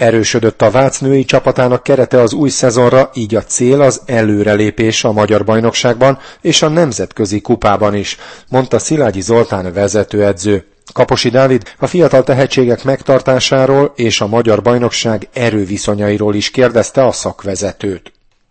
Erősödött a Vác női csapatának kerete az új szezonra, így a cél az előrelépés a magyar bajnokságban és a nemzetközi kupában is, mondta Szilágyi Zoltán vezetőedző. Kaposi Dávid a fiatal tehetségek megtartásáról és a magyar bajnokság erőviszonyairól is kérdezte a szakvezetőt.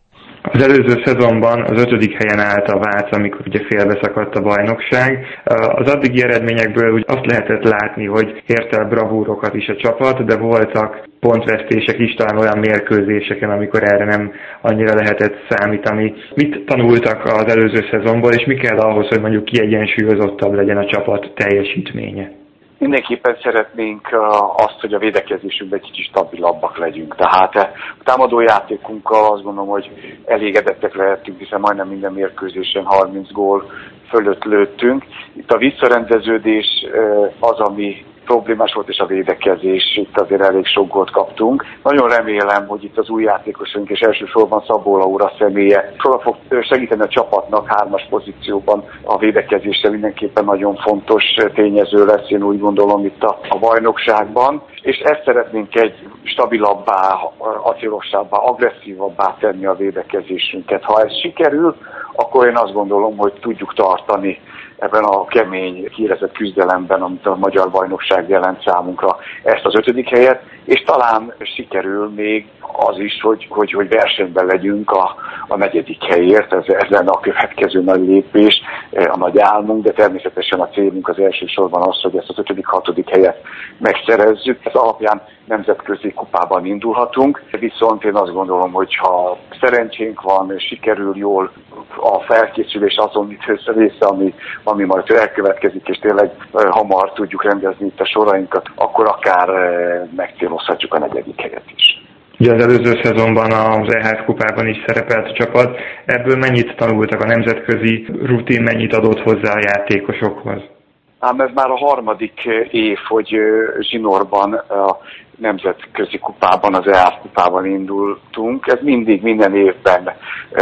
Az előző szezonban az 5. helyen állt a Vác, amikor ugye félbeszakadt a bajnokság. Az addigi eredményekből úgy azt lehetett látni, hogy ért el bravúrokat is a csapat, de voltak pontvesztések is, talán olyan mérkőzéseken, amikor erre nem annyira lehetett számítani. Mit tanultak az előző szezonból, és mi kell ahhoz, hogy mondjuk kiegyensúlyozottabb legyen a csapat teljesítménye? Mindenképpen szeretnénk azt, hogy a védekezésünkben egy kicsit stabilabbak legyünk. Tehát a támadó játékunkkal azt gondolom, hogy elégedettek lehetünk, hiszen majdnem minden mérkőzésen 30 gól fölött lőttünk. Itt a visszarendeződés az, ami problémás volt, és a védekezés, itt azért elég sok gólt kaptunk. Nagyon remélem, hogy itt az új játékosunk, és elsősorban Szabó Laura személye soha fog segíteni a csapatnak 3-as pozícióban. A védekezésre mindenképpen nagyon fontos tényező lesz, én úgy gondolom itt a bajnokságban. És ezt szeretnénk egy stabilabbá, acélosabbá, agresszívabbá tenni a védekezésünket. Ha ez sikerül, akkor én azt gondolom, hogy tudjuk tartani ebben a kemény, hírezett küzdelemben, amit a magyar bajnokság jelent számunkra, ezt az 5. helyet, és talán sikerül még az is, hogy versenyben legyünk a 4. helyért, ez lenne a következő nagy lépés, a nagy álmunk, de természetesen a célunk az elsősorban az, hogy ezt az 5., 6. helyet megszerezzük. Ez alapján nemzetközi kupában indulhatunk, viszont én azt gondolom, hogy ha szerencsénk van, sikerül jól a felkészülés azon része, ami majd elkövetkezik, és tényleg hamar tudjuk rendezni itt a sorainkat, akkor akár megcélozhatjuk a 4. helyet is. Ugye az előző szezonban az EHF kupában is szerepelt a csapat. Ebből mennyit tanultak a nemzetközi rutin, mennyit adott hozzá a játékosokhoz? Ám ez már a 3. év, hogy zsinórban a nemzetközi kupában, az EHF kupában indultunk. Ez mindig, minden évben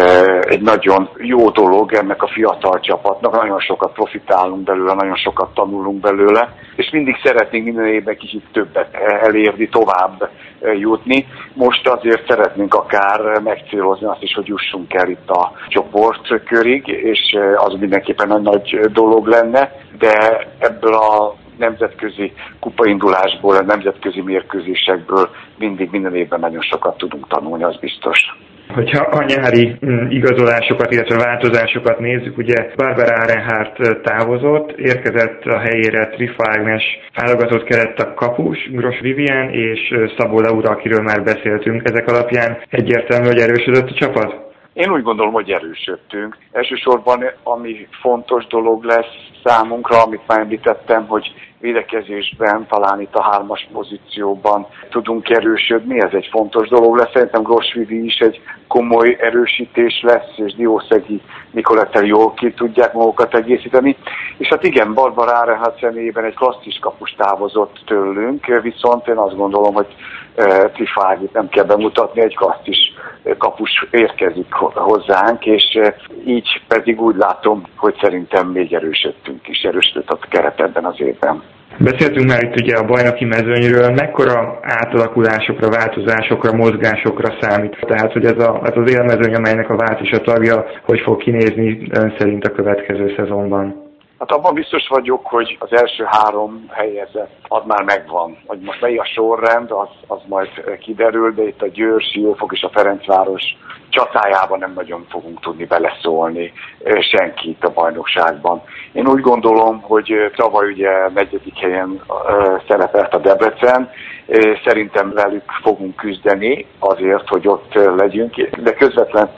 egy nagyon jó dolog ennek a fiatal csapatnak. Nagyon sokat profitálunk belőle, nagyon sokat tanulunk belőle, és mindig szeretnénk minden évben kicsit többet elérni, tovább jutni. Most azért szeretnénk akár megcélozni azt is, hogy jussunk el itt a csoportkörig, és az mindenképpen egy nagy dolog lenne, de ebből a nemzetközi kupaindulásból, a nemzetközi mérkőzésekből mindig minden évben nagyon sokat tudunk tanulni, az biztos. Hogyha a nyári igazolásokat, illetve változásokat nézzük, ugye Barbara Arenhardt távozott, érkezett a helyére Trifa Ágnes válogatott kerettag kapus, Gros Vivien és Szabó Laura, akiről már beszéltünk. Ezek alapján egyértelmű, hogy erősödött a csapat? Én úgy gondolom, hogy erősödtünk. Elsősorban ami fontos dolog lesz számunkra, amit már említettem, hogy védekezésben, talán itt a 3-as pozícióban tudunk erősödni, ez egy fontos dolog lesz. Szerintem Gros Vivi is egy komoly erősítés lesz, és Diószegi, Nicolettel jól ki tudják magukat egészíteni. És hát igen, Barbara Arenhardt személyében egy klasszis kapus távozott tőlünk, viszont én azt gondolom, hogy Trifágit nem kell bemutatni, egy klasszis kapus érkezik hozzánk, és így pedig úgy látom, hogy szerintem még erősödtünk is, erősödött a keret ebben az évben. Beszéltünk már itt ugye a bajnoki mezőnyről, mekkora átalakulásokra, változásokra, mozgásokra számít? Tehát, hogy ez az élmezőny, amelynek a Vác is a tagja, hogy fog kinézni ön szerint a következő szezonban? Hát abban biztos vagyok, hogy az első 3 helyezett az már megvan. Hogy most mely a sorrend, az majd kiderül, de itt a Győr, Siófok és a Ferencváros csatájában nem nagyon fogunk tudni beleszólni senki itt a bajnokságban. Én úgy gondolom, hogy tavaly ugye 4. helyen szerepelt a Debrecen, szerintem velük fogunk küzdeni azért, hogy ott legyünk, de közvetlen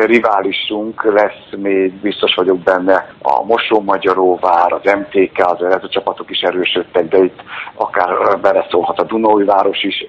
riválisunk lesz még, biztos vagyok benne, a Mosón-Magyaróvár, az MTK, ez a csapatok is erősödtek, de itt akár beleszólhat a Dunaújváros is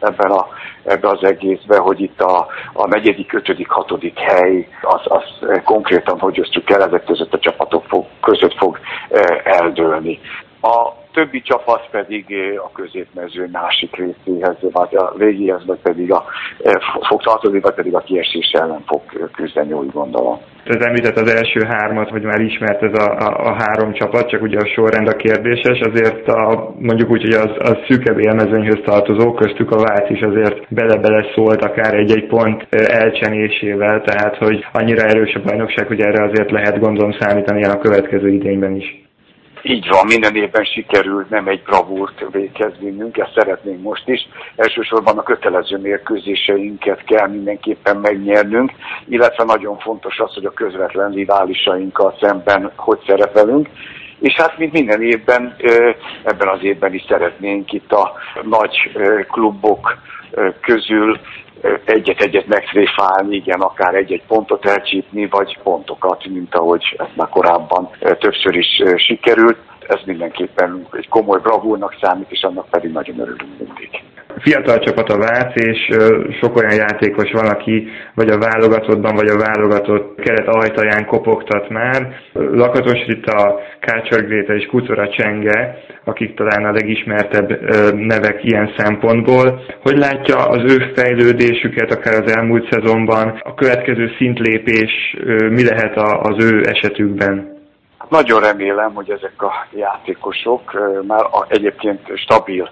ebbe az egészbe, hogy itt a 4., 5., 6. hely, az konkrétan, hogy osztjuk el, ezek között a csapatok között fog eldőlni. A többi csapat pedig a középmező másik részéhez, vagy a végéhez, vagy pedig fog tartozni, vagy pedig a kiesés ellen fog küzdeni, úgy gondolom. Ez említett az első hármat, hogy már ismert ez a három csapat, csak ugye a sorrend a kérdéses, azért mondjuk úgy, hogy az szűkebb élmezőnyhöz tartozó, köztük a Vác is azért bele-bele szólt akár egy pont elcsenésével, tehát hogy annyira erős a bajnokság, hogy erre azért lehet gondolom számítani a következő idényben is. Így van, minden évben sikerült nem egy bravúrt véghez vinnünk, ezt szeretnénk most is. Elsősorban a kötelező mérkőzéseinket kell mindenképpen megnyernünk, illetve nagyon fontos az, hogy a közvetlen riválisainkkal szemben hogy szerepelünk. És hát mint minden évben, ebben az évben is szeretnénk itt a nagy klubok közül egyet-egyet megtréfálni, igen, akár egy-egy pontot elcsípni, vagy pontokat, mint ahogy ez már korábban többször is sikerült. Ez mindenképpen egy komoly bravúrnak számít, és annak pedig nagyon örülünk mindig. Fiatal csapat a Vác, és sok olyan játékos van, aki vagy a válogatottban, vagy a válogatott keret ajtaján kopogtat már. Lakatos Rita, Kácsor Gréta és Kucora Csenge, akik talán a legismertebb nevek ilyen szempontból. Hogy látja az ő fejlődésüket akár az elmúlt szezonban? A következő szintlépés mi lehet az ő esetükben? Nagyon remélem, hogy ezek a játékosok már egyébként stabil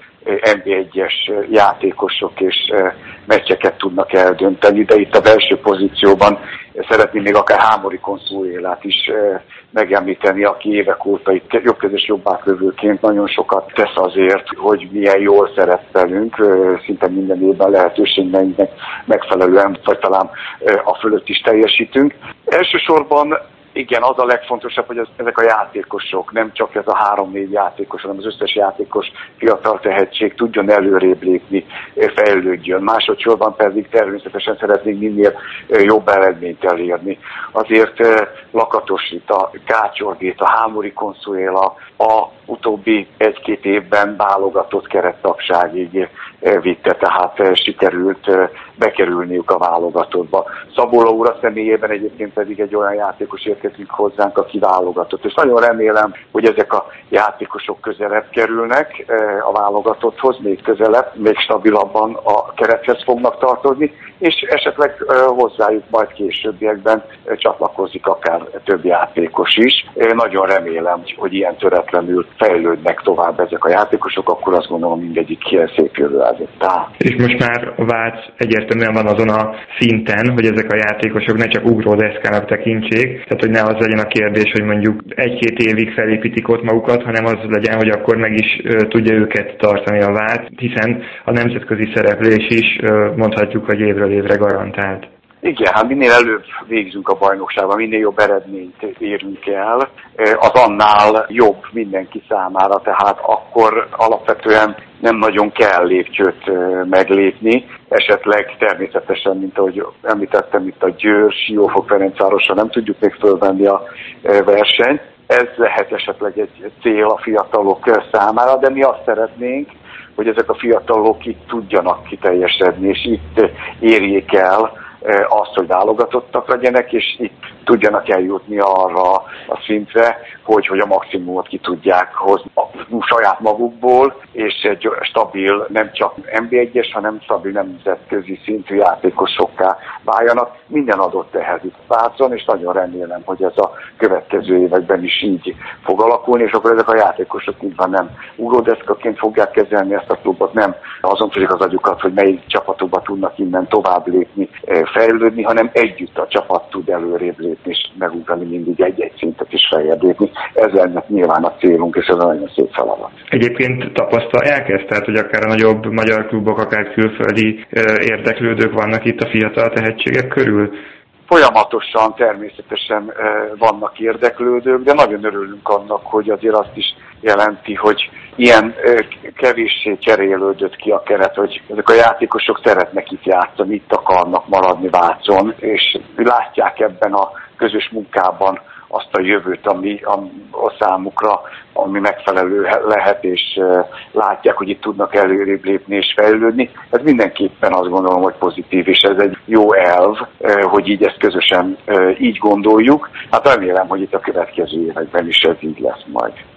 NB1-es játékosok és meccseket tudnak eldönteni, de itt a belső pozícióban szeretném még akár Hámori Consuélát is megemlíteni, aki évek óta itt jobbkezes jobbáklövőként nagyon sokat tesz azért, hogy milyen jól szerepelünk, szinte minden évben lehetőségeinknek megfelelően, vagy talán a fölött is teljesítünk. Elsősorban igen, az a legfontosabb, hogy ezek a játékosok, nem csak ez a 3-4 játékos, hanem az összes játékos fiatal tehetség tudjon előrébb lépni, fejlődjön. Másodszorban pedig természetesen szeretnénk minél jobb eredményt elérni. Azért Lakatos Rita, Kácsor Gréta, Hámori Consuéla a utóbbi 1-2 évben válogatott kerettagságig vitte, tehát sikerült bekerülniük a válogatottba. Szabó úr személyében egyébként pedig egy olyan játékos érkezik hozzánk, aki válogatott. És nagyon remélem, hogy ezek a játékosok közelebb kerülnek a válogatotthoz, még közelebb, még stabilabban a kerethez fognak tartozni, és esetleg hozzájuk majd későbbiekben csatlakozik akár több játékos is. Nagyon remélem, hogy ilyen töretlenül fejlődnek tovább ezek a játékosok, akkor azt gondolom mindegyik ilyen szép jövő előtt áll. És most már a Vác egyértelműen van azon a szinten, hogy ezek a játékosok ne csak ugródeszkának tekintsék, tehát hogy ne az legyen a kérdés, hogy mondjuk 1-2 évig felépítik ott magukat, hanem az legyen, hogy akkor meg is tudja őket tartani a Vác, hiszen a nemzetközi szereplés is mondhatjuk, hogy évről évre garantált. Igen, hát minél előbb végzünk a bajnokságban, minél jobb eredményt érünk el, az annál jobb mindenki számára, tehát akkor alapvetően nem nagyon kell lépcsőt meglépni, esetleg természetesen, mint ahogy említettem, itt a Győr, Siófok, Ferencvárosra nem tudjuk még fölvenni a versenyt. Ez lehet esetleg egy cél a fiatalok számára, de mi azt szeretnénk, hogy ezek a fiatalok itt tudjanak kiteljesedni, és itt érjék el azt, hogy válogatottak legyenek, és itt tudjanak eljutni arra a szintre, hogy a maximumot ki tudják hozni a saját magukból, és egy stabil, nem csak NB1-es, hanem stabil nemzetközi szintű játékosokká váljanak. Minden adott ehhez itt Vácon, és nagyon remélem, hogy ez a következő években is így fog alakulni, és akkor ezek a játékosok így van, nem ugródeszkaként fogják kezelni ezt a klubot, nem azon tudjuk az agyukat, hogy melyik csapatokba tudnak innen tovább lépni, fejlődni, hanem együtt a csapat tud előrébb lépni, és megugrani mindig egy-egy szintet is feljebb lépni. Ez ennek nyilván a célunk, és ez a nagyon szép feladat. Egyébként tapasztalják ezt? Tehát, hogy akár a nagyobb magyar klubok, akár külföldi érdeklődők vannak itt a fiatal tehetségek körül? Folyamatosan természetesen vannak érdeklődők, de nagyon örülünk annak, hogy azért azt is jelenti, hogy ilyen kevéssé cserélődött ki a keret, hogy ezek a játékosok szeretnek itt játszani, itt akarnak maradni Vácon, és látják ebben a közös munkában azt a jövőt, ami a számukra, ami megfelelő lehet, és látják, hogy itt tudnak előrébb lépni és fejlődni. Ez mindenképpen azt gondolom, hogy pozitív, és ez egy jó elv, hogy így ezt közösen így gondoljuk. Hát remélem, hogy itt a következő években is ez így lesz majd.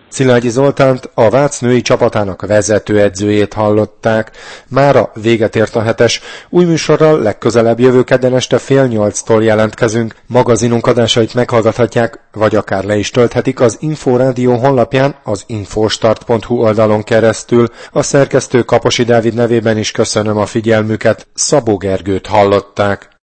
Szilágyi Zoltánt, a Vác női csapatának vezetőedzőjét hallották. Mára véget ért a hetes. Új műsorral legközelebb jövő kedden este 7:30-tól jelentkezünk. Magazinunk adásait meghallgathatják, vagy akár le is tölthetik az Inforádió honlapján, az infostart.hu oldalon keresztül. A szerkesztő Kaposi Dávid nevében is köszönöm a figyelmüket. Szabó Gergőt hallották.